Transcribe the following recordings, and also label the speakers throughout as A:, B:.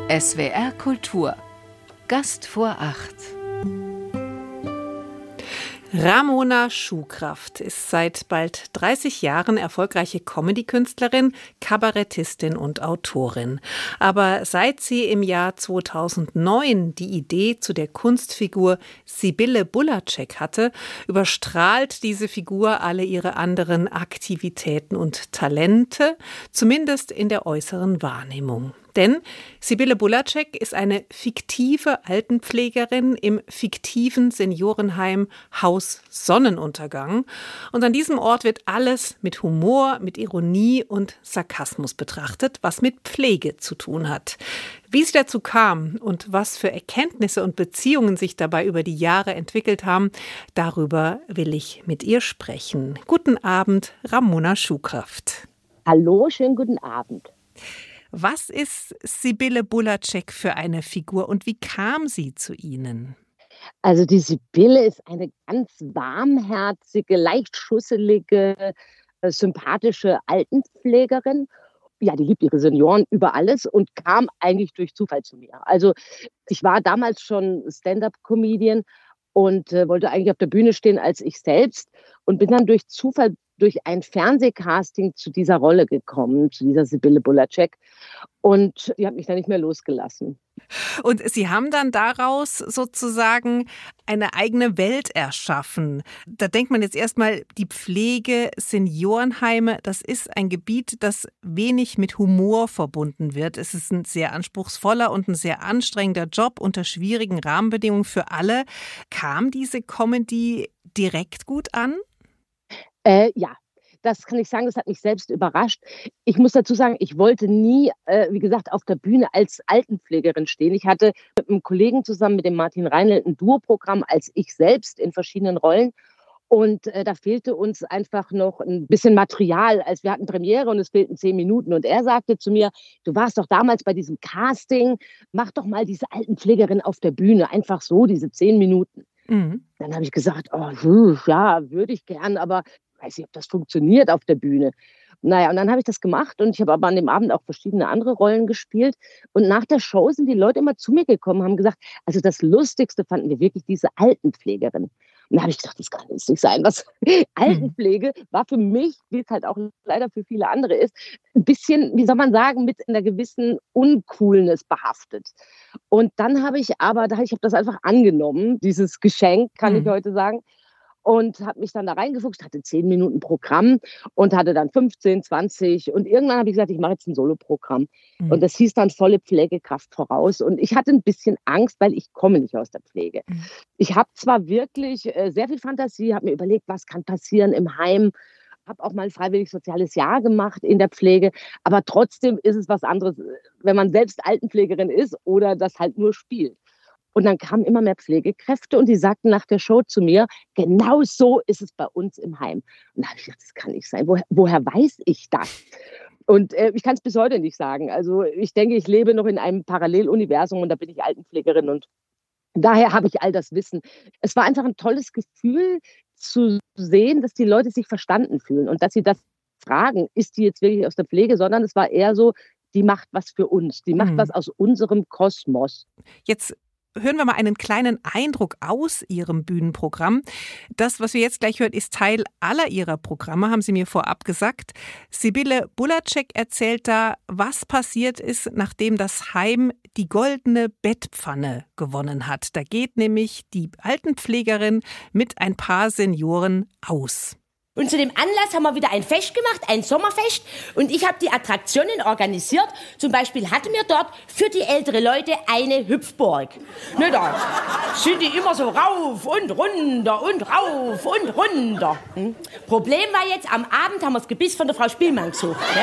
A: SWR Kultur. Gast vor 8.
B: Ramona Schuhkraft ist seit bald 30 Jahren erfolgreiche Comedy-Künstlerin, Kabarettistin und Autorin. Aber seit sie im Jahr 2009 die Idee zu der Kunstfigur Sibylle Bulacek hatte, überstrahlt diese Figur alle ihre anderen Aktivitäten und Talente, zumindest in der äußeren Wahrnehmung. Denn Sibylle Bulacek ist eine fiktive Altenpflegerin im fiktiven Seniorenheim Haus Sonnenuntergang. Und an diesem Ort wird alles mit Humor, mit Ironie und Sarkasmus betrachtet, was mit Pflege zu tun hat. Wie es dazu kam und was für Erkenntnisse und Beziehungen sich dabei über die Jahre entwickelt haben, darüber will ich mit ihr sprechen. Guten Abend, Ramona Schuhkraft.
C: Hallo, schönen guten Abend.
B: Was ist Sibylle Bulacek für eine Figur und wie kam sie zu Ihnen?
C: Also die Sibylle ist eine ganz warmherzige, leicht schusselige, sympathische Altenpflegerin. Ja, die liebt ihre Senioren über alles und kam eigentlich durch Zufall zu mir. Also ich war damals schon Stand-up-Comedian und wollte eigentlich auf der Bühne stehen als ich selbst und bin dann durch Zufall durch ein Fernsehcasting zu dieser Rolle gekommen, zu dieser Sibylle Bulacek. Und die hat mich dann nicht mehr losgelassen.
B: Und Sie haben dann daraus sozusagen eine eigene Welt erschaffen. Da denkt man jetzt erstmal, die Pflege, Seniorenheime, das ist ein Gebiet, das wenig mit Humor verbunden wird. Es ist ein sehr anspruchsvoller und ein sehr anstrengender Job unter schwierigen Rahmenbedingungen für alle. Kam diese Comedy direkt gut an?
C: Ja, das kann ich sagen, das hat mich selbst überrascht. Ich muss dazu sagen, ich wollte nie, wie gesagt, auf der Bühne als Altenpflegerin stehen. Ich hatte mit einem Kollegen zusammen, mit dem Martin Reinl, ein Duoprogramm als ich selbst in verschiedenen Rollen. Und da fehlte uns einfach noch ein bisschen Material. Als wir hatten Premiere und es fehlten 10 Minuten. Und er sagte zu mir, du warst doch damals bei diesem Casting, mach doch mal diese Altenpflegerin auf der Bühne. Einfach so, diese 10 Minuten. Mhm. Dann habe ich gesagt, ja, würde ich gern, aber weiß nicht, ob das funktioniert auf der Bühne. Naja, und dann habe ich das gemacht und ich habe aber an dem Abend auch verschiedene andere Rollen gespielt. Und nach der Show sind die Leute immer zu mir gekommen und haben gesagt, also das Lustigste fanden wir wirklich diese Altenpflegerin. Und da habe ich gedacht, das kann jetzt nicht sein. Altenpflege war für mich, wie es halt auch leider für viele andere ist, ein bisschen, wie soll man sagen, mit einer gewissen Uncoolness behaftet. Und dann habe ich das einfach angenommen, dieses Geschenk, kann ich heute sagen. Und habe mich dann da reingefuchst, hatte 10 Minuten Programm und hatte dann 15, 20 und irgendwann habe ich gesagt, ich mache jetzt ein Soloprogramm. Und das hieß dann volle Pflegekraft voraus und ich hatte ein bisschen Angst, weil ich komme nicht aus der Pflege. Ich habe zwar wirklich sehr viel Fantasie, habe mir überlegt, was kann passieren im Heim, habe auch mal ein freiwilliges soziales Jahr gemacht in der Pflege, aber trotzdem ist es was anderes, wenn man selbst Altenpflegerin ist oder das halt nur spielt. Und dann kamen immer mehr Pflegekräfte und die sagten nach der Show zu mir, genau so ist es bei uns im Heim. Und da habe ich gedacht, das kann nicht sein. Woher weiß ich das? Und ich kann es bis heute nicht sagen. Also ich denke, ich lebe noch in einem Paralleluniversum und da bin ich Altenpflegerin und daher habe ich all das Wissen. Es war einfach ein tolles Gefühl zu sehen, dass die Leute sich verstanden fühlen und dass sie das fragen, ist die jetzt wirklich aus der Pflege, sondern es war eher so, die macht was für uns, die macht was aus unserem Kosmos.
B: Jetzt hören wir mal einen kleinen Eindruck aus Ihrem Bühnenprogramm. Das, was wir jetzt gleich hören, ist Teil aller Ihrer Programme, haben Sie mir vorab gesagt. Sibylle Bulacek erzählt da, was passiert ist, nachdem das Heim die goldene Bettpfanne gewonnen hat. Da geht nämlich die Altenpflegerin mit ein paar Senioren aus.
D: Und zu dem Anlass haben wir wieder ein Fest gemacht, ein Sommerfest. Und ich habe die Attraktionen organisiert. Zum Beispiel hatten wir dort für die ältere Leute eine Hüpfburg. Ne, da sind die immer so rauf und runter und rauf und runter. Problem war jetzt, am Abend haben wir das Gebiss von der Frau Spielmann gesucht. Ne?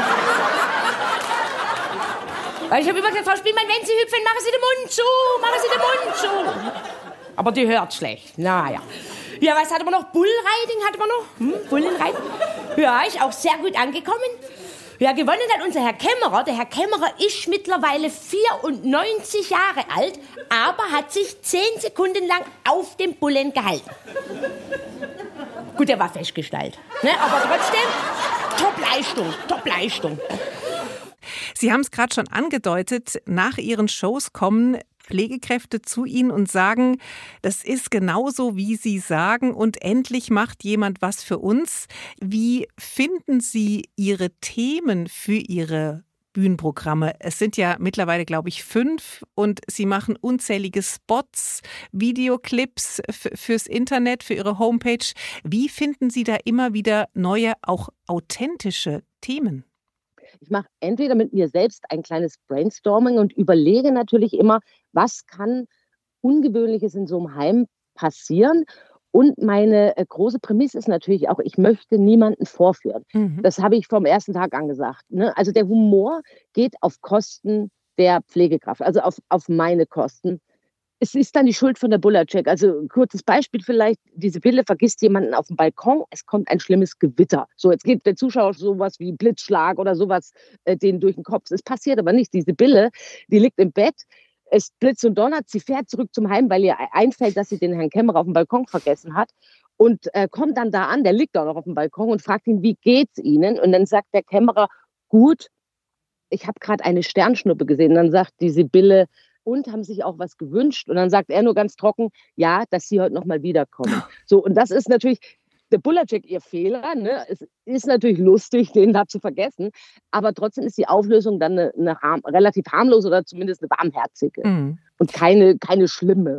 D: Weil ich habe immer gesagt, Frau Spielmann, wenn Sie hüpfen, machen Sie den Mund zu, machen Sie den Mund zu. Aber die hört schlecht. Naja. Ja, was hatten wir noch? Bullriding hatten wir noch. Bullenreiten. Ja, ist auch sehr gut angekommen. Ja, gewonnen hat unser Herr Kämmerer. Der Herr Kämmerer ist mittlerweile 94 Jahre alt, aber hat sich 10 Sekunden lang auf dem Bullen gehalten. Gut, der war festgestellt. Ne? Aber trotzdem, Top-Leistung, Top-Leistung.
B: Sie haben es gerade schon angedeutet, nach Ihren Shows kommen Pflegekräfte zu Ihnen und sagen, das ist genauso, wie Sie sagen und endlich macht jemand was für uns. Wie finden Sie Ihre Themen für Ihre Bühnenprogramme? Es sind ja mittlerweile, glaube ich, 5 und Sie machen unzählige Spots, Videoclips fürs Internet, für Ihre Homepage. Wie finden Sie da immer wieder neue, auch authentische Themen?
C: Ich mache entweder mit mir selbst ein kleines Brainstorming und überlege natürlich immer, was kann Ungewöhnliches in so einem Heim passieren. Und meine große Prämisse ist natürlich auch, ich möchte niemanden vorführen.
B: Mhm.
C: Das habe ich vom ersten Tag an gesagt. Ne? Also der Humor geht auf Kosten der Pflegekraft, also auf meine Kosten. Es ist dann die Schuld von der Bullercheck. Also ein kurzes Beispiel vielleicht, die Sibylle vergisst jemanden auf dem Balkon, es kommt ein schlimmes Gewitter. So, jetzt geht der Zuschauer sowas wie Blitzschlag oder sowas denen durch den Kopf. Es passiert aber nicht. Die Sibylle, die liegt im Bett, es blitzt und donnert, sie fährt zurück zum Heim, weil ihr einfällt, dass sie den Herrn Kämmerer auf dem Balkon vergessen hat und kommt dann da an, der liegt auch noch auf dem Balkon und fragt ihn, wie geht's Ihnen? Und dann sagt der Kämmerer, gut, ich habe gerade eine Sternschnuppe gesehen. Und dann sagt die Sibylle, und haben sich auch was gewünscht. Und dann sagt er nur ganz trocken, ja, dass sie heute noch mal wiederkommen. So, und das ist natürlich der Bullercheck ihr Fehler. Ne? Es ist natürlich lustig, den da zu vergessen. Aber trotzdem ist die Auflösung dann eine relativ harmlose oder zumindest eine warmherzige.
B: Mhm.
C: Und keine schlimme.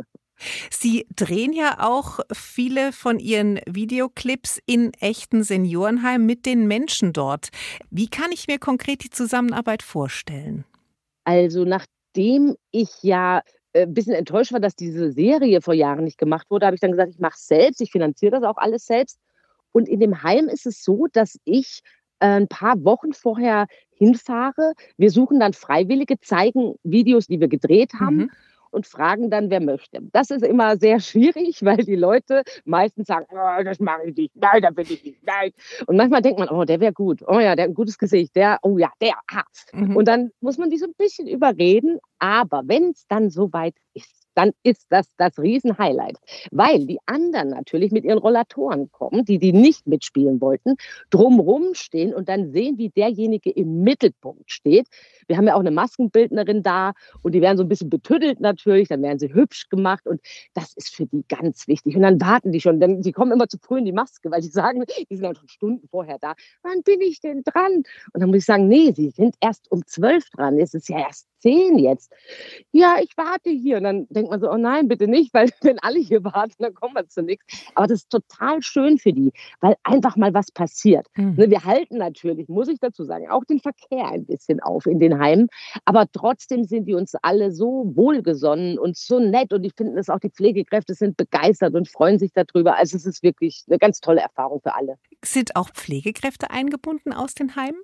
B: Sie drehen ja auch viele von Ihren Videoclips in echten Seniorenheimen mit den Menschen dort. Wie kann ich mir konkret die Zusammenarbeit vorstellen?
C: Also nachdem ich ja ein bisschen enttäuscht war, dass diese Serie vor Jahren nicht gemacht wurde, habe ich dann gesagt, ich mache es selbst, ich finanziere das auch alles selbst. Und in dem Heim ist es so, dass ich ein paar Wochen vorher hinfahre. Wir suchen dann Freiwillige, zeigen Videos, die wir gedreht haben.
B: Mhm.
C: Und fragen dann, wer möchte. Das ist immer sehr schwierig, weil die Leute meistens sagen, oh, das mache ich nicht, nein, da bin ich nicht, nein. Und manchmal denkt man, oh, der wäre gut, oh ja, der hat ein gutes Gesicht, der, oh ja, der, ah.
B: Mhm.
C: Und dann muss man die so ein bisschen überreden, aber wenn es dann soweit ist, dann ist das Riesenhighlight. Weil die anderen natürlich mit ihren Rollatoren kommen, die nicht mitspielen wollten, drumrum stehen und dann sehen, wie derjenige im Mittelpunkt steht. Wir haben ja auch eine Maskenbildnerin da und die werden so ein bisschen betüdelt natürlich, dann werden sie hübsch gemacht und das ist für die ganz wichtig. Und dann warten die schon, denn sie kommen immer zu früh in die Maske, weil die sagen, die sind dann schon Stunden vorher da. Wann bin ich denn dran? Und dann muss ich sagen, nee, sie sind erst um 12 dran, es ist ja erst 10 jetzt. Ja, ich warte hier. Und dann denkt man so, oh nein, bitte nicht, weil wenn alle hier warten, dann kommen wir zu nichts. Aber das ist total schön für die, weil einfach mal was passiert.
B: Mhm.
C: Ne, wir halten natürlich, muss ich dazu sagen, auch den Verkehr ein bisschen auf in den Heimen. Aber trotzdem sind die uns alle so wohlgesonnen und so nett. Und ich finde es auch, die Pflegekräfte sind begeistert und freuen sich darüber. Also es ist wirklich eine ganz tolle Erfahrung für alle.
B: Sind auch Pflegekräfte eingebunden aus den Heimen?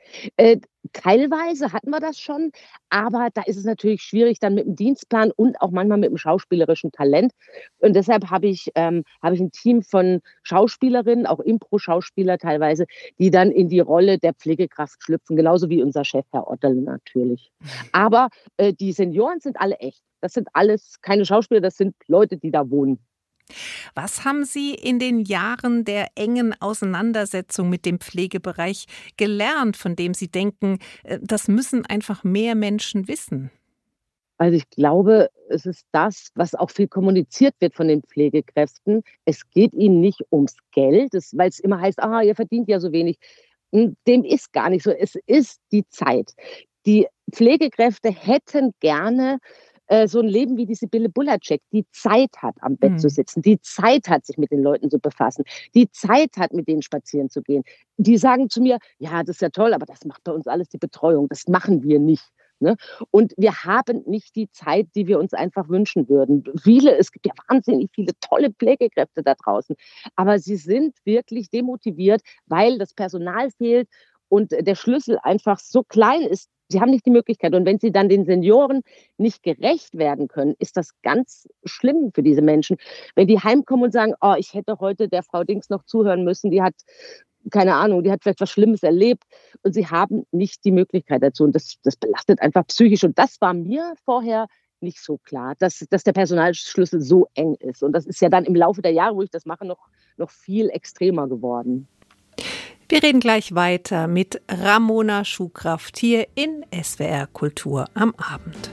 C: Teilweise hatten wir das schon, aber da ist es natürlich schwierig dann mit dem Dienstplan und auch manchmal mit dem schauspielerischen Talent. Und deshalb habe ich ein Team von Schauspielerinnen, auch Impro-Schauspieler teilweise, die dann in die Rolle der Pflegekraft schlüpfen, genauso wie unser Chef, Herr Otterle natürlich. Aber die Senioren sind alle echt. Das sind alles keine Schauspieler, das sind Leute, die da wohnen.
B: Was haben Sie in den Jahren der engen Auseinandersetzung mit dem Pflegebereich gelernt, von dem Sie denken, das müssen einfach mehr Menschen wissen?
C: Also ich glaube, es ist das, was auch viel kommuniziert wird von den Pflegekräften. Es geht ihnen nicht ums Geld, weil es immer heißt, ihr verdient ja so wenig. Und dem ist gar nicht so. Es ist die Zeit. Die Pflegekräfte hätten gerne so ein Leben wie die Sibylle Bulacek, die Zeit hat, am Bett zu sitzen, die Zeit hat, sich mit den Leuten zu befassen, die Zeit hat, mit denen spazieren zu gehen. Die sagen zu mir, ja, das ist ja toll, aber das macht bei uns alles die Betreuung, das machen wir nicht. Ne? Und wir haben nicht die Zeit, die wir uns einfach wünschen würden. Es gibt ja wahnsinnig viele tolle Pflegekräfte da draußen, aber sie sind wirklich demotiviert, weil das Personal fehlt und der Schlüssel einfach so klein ist. Sie haben nicht die Möglichkeit. Und wenn sie dann den Senioren nicht gerecht werden können, ist das ganz schlimm für diese Menschen. Wenn die heimkommen und sagen, ich hätte heute der Frau Dings noch zuhören müssen, die hat, keine Ahnung, die hat vielleicht was Schlimmes erlebt und sie haben nicht die Möglichkeit dazu. Und das belastet einfach psychisch. Und das war mir vorher nicht so klar, dass der Personalschlüssel so eng ist. Und das ist ja dann im Laufe der Jahre, wo ich das mache, noch viel extremer geworden.
B: Wir reden gleich weiter mit Ramona Schuhkraft hier in SWR Kultur am Abend.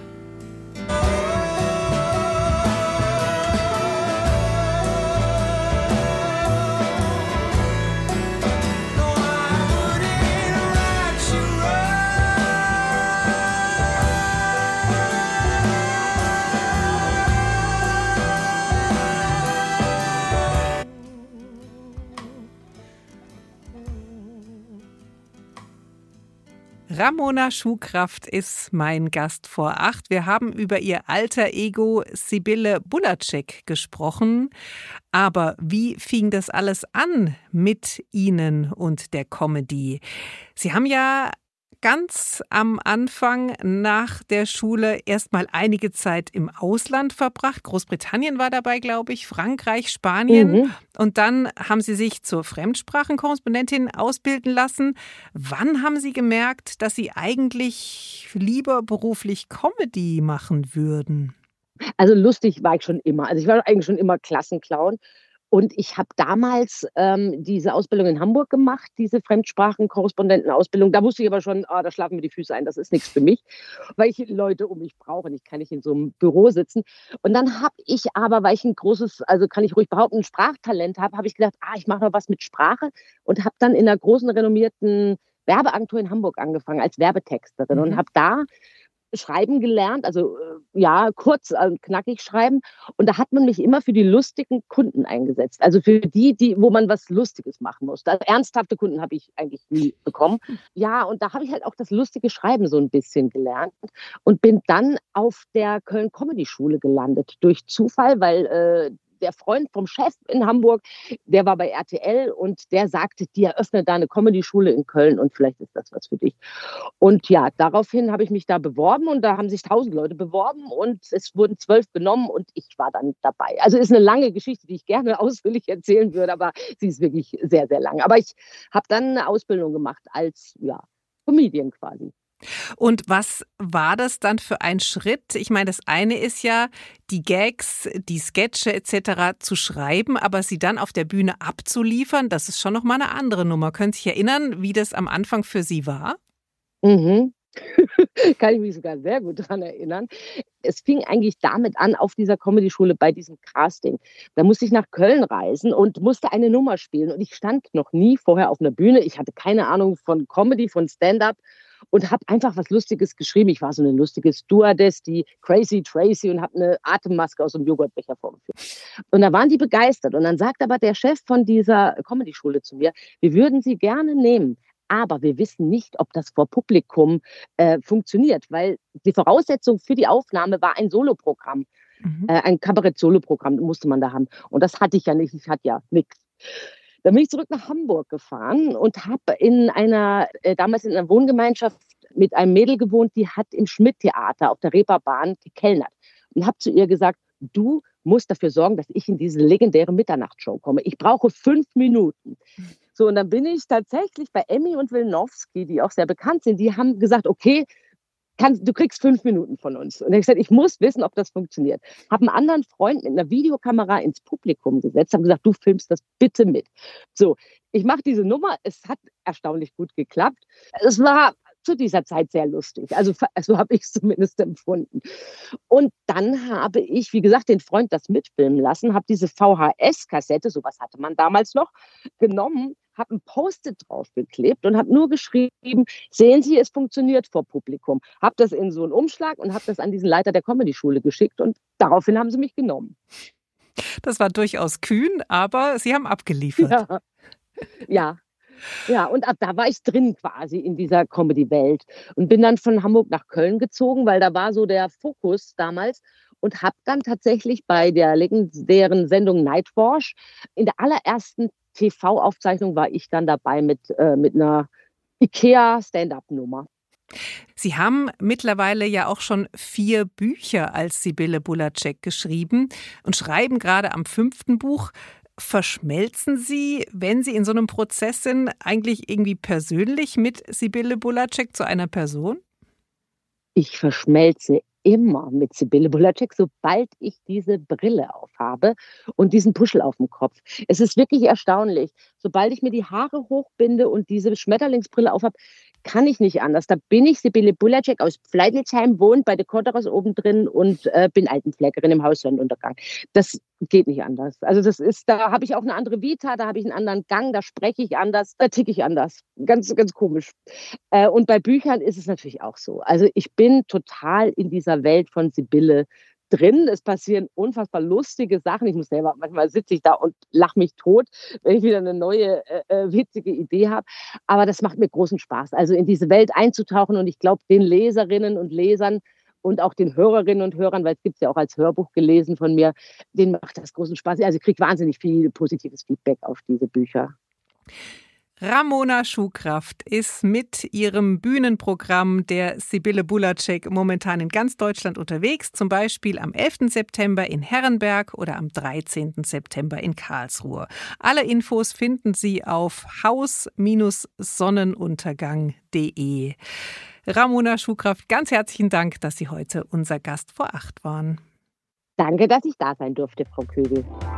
B: Ramona Schuhkraft ist mein Gast vor 8. Wir haben über ihr alter Ego Sibylle Bulacek gesprochen. Aber wie fing das alles an mit Ihnen und der Comedy? Sie haben ja ganz am Anfang nach der Schule erstmal einige Zeit im Ausland verbracht. Großbritannien war dabei, glaube ich, Frankreich, Spanien. Und dann haben Sie sich zur Fremdsprachenkorrespondentin ausbilden lassen. Wann haben Sie gemerkt, dass Sie eigentlich lieber beruflich Comedy machen würden?
C: Also lustig war ich schon immer. Also ich war eigentlich schon immer Klassenclown. Und ich habe damals diese Ausbildung in Hamburg gemacht, diese Fremdsprachenkorrespondentenausbildung. Da wusste ich aber schon, da schlafen mir die Füße ein, das ist nichts für mich, weil ich Leute um mich brauche. Ich kann nicht in so einem Büro sitzen. Und dann habe ich aber, weil ich ein großes, also kann ich ruhig behaupten, ein Sprachtalent habe ich gedacht, ich mache noch was mit Sprache und habe dann in einer großen, renommierten Werbeagentur in Hamburg angefangen als Werbetexterin und habe da schreiben gelernt, also kurz und knackig schreiben. Und da hat man mich immer für die lustigen Kunden eingesetzt. Also für die, wo man was Lustiges machen muss. Ernsthafte Kunden habe ich eigentlich nie bekommen. Ja, und da habe ich halt auch das lustige Schreiben so ein bisschen gelernt und bin dann auf der Köln Comedy Schule gelandet. Durch Zufall, weil der Freund vom Chef in Hamburg, der war bei RTL und der sagte, die eröffnen da eine Comedy-Schule in Köln und vielleicht ist das was für dich. Und ja, daraufhin habe ich mich da beworben und da haben sich 1000 Leute beworben und es wurden 12 genommen und ich war dann dabei. Also ist eine lange Geschichte, die ich gerne ausführlich erzählen würde, aber sie ist wirklich sehr, sehr lang. Aber ich habe dann eine Ausbildung gemacht als Comedian quasi.
B: Und was war das dann für ein Schritt? Ich meine, das eine ist ja, die Gags, die Sketche etc. zu schreiben, aber sie dann auf der Bühne abzuliefern, das ist schon nochmal eine andere Nummer. Können Sie sich erinnern, wie das am Anfang für Sie war?
C: Kann ich mich sogar sehr gut daran erinnern. Es fing eigentlich damit an, auf dieser Comedy-Schule bei diesem Casting. Da musste ich nach Köln reisen und musste eine Nummer spielen. Und ich stand noch nie vorher auf einer Bühne. Ich hatte keine Ahnung von Comedy, von Stand-up. Und habe einfach was Lustiges geschrieben. Ich war so eine lustige Stewardess, die Crazy Tracy, und habe eine Atemmaske aus einem Joghurtbecher vorgeführt. Und da waren die begeistert. Und dann sagt aber der Chef von dieser Comedy-Schule zu mir, wir würden Sie gerne nehmen, aber wir wissen nicht, ob das vor Publikum funktioniert, weil die Voraussetzung für die Aufnahme war ein Soloprogramm, ein Kabarett-Soloprogramm musste man da haben. Und das hatte ich ja nicht, ich hatte ja nichts. Dann bin ich zurück nach Hamburg gefahren und habe damals in einer Wohngemeinschaft mit einem Mädel gewohnt, die hat im Schmidt-Theater auf der Reeperbahn gekellnert. Und habe zu ihr gesagt, du musst dafür sorgen, dass ich in diese legendäre Mitternachtshow komme. Ich brauche 5 Minuten. So, und dann bin ich tatsächlich bei Emmy und Wilnowski, die auch sehr bekannt sind, die haben gesagt, okay, du kriegst 5 Minuten von uns. Und ich habe gesagt, ich muss wissen, ob das funktioniert. Habe einen anderen Freund mit einer Videokamera ins Publikum gesetzt, habe gesagt, du filmst das bitte mit. So, ich mache diese Nummer, es hat erstaunlich gut geklappt. Es war zu dieser Zeit sehr lustig. Also so habe ich es zumindest empfunden. Und dann habe ich, wie gesagt, den Freund das mitfilmen lassen, habe diese VHS-Kassette, sowas hatte man damals noch, genommen, habe ein Post-it draufgeklebt und habe nur geschrieben, sehen Sie, es funktioniert vor Publikum. Habe das in so einen Umschlag und habe das an diesen Leiter der Comedy-Schule geschickt und daraufhin haben sie mich genommen.
B: Das war durchaus kühn, aber Sie haben abgeliefert.
C: Ja, und ab da war ich drin quasi in dieser Comedy-Welt und bin dann von Hamburg nach Köln gezogen, weil da war so der Fokus damals und habe dann tatsächlich bei der legendären Sendung Nightwash in der allerersten TV-Aufzeichnung war ich dann dabei mit einer IKEA-Stand-up-Nummer.
B: Sie haben mittlerweile ja auch schon 4 Bücher als Sibylle Bulacek geschrieben und schreiben gerade am 5. Buch. Verschmelzen Sie, wenn Sie in so einem Prozess sind, eigentlich irgendwie persönlich mit Sibylle Bulacek zu einer Person?
C: Ich verschmelze immer mit Sibylle Bulacek, sobald ich diese Brille aufhabe und diesen Puschel auf dem Kopf. Es ist wirklich erstaunlich. Sobald ich mir die Haare hochbinde und diese Schmetterlingsbrille aufhabe, kann ich nicht anders. Da bin ich Sibylle Bulacek aus Pfleidelsheim, wohnt bei der Kotteras oben drin und bin Altenpflegerin im Haus Sonnenuntergang. Das geht nicht anders. Also da habe ich auch eine andere Vita, da habe ich einen anderen Gang, da spreche ich anders, da ticke ich anders. Ganz, ganz komisch. Und bei Büchern ist es natürlich auch so. Also ich bin total in dieser Welt von Sibylle drin. Es passieren unfassbar lustige Sachen. Ich muss selber, manchmal sitze ich da und lache mich tot, wenn ich wieder eine neue, witzige Idee habe. Aber das macht mir großen Spaß, also in diese Welt einzutauchen. Und ich glaube, den Leserinnen und Lesern und auch den Hörerinnen und Hörern, weil es gibt es ja auch als Hörbuch gelesen von mir, denen macht das großen Spaß. Also ich kriege wahnsinnig viel positives Feedback auf diese Bücher.
B: Ramona Schuhkraft ist mit ihrem Bühnenprogramm der Sibylle Bulacek momentan in ganz Deutschland unterwegs, zum Beispiel am 11. September in Herrenberg oder am 13. September in Karlsruhe. Alle Infos finden Sie auf haus-sonnenuntergang.de. Ramona Schuhkraft, ganz herzlichen Dank, dass Sie heute unser Gast vor 8 waren.
C: Danke, dass ich da sein durfte, Frau Kögel.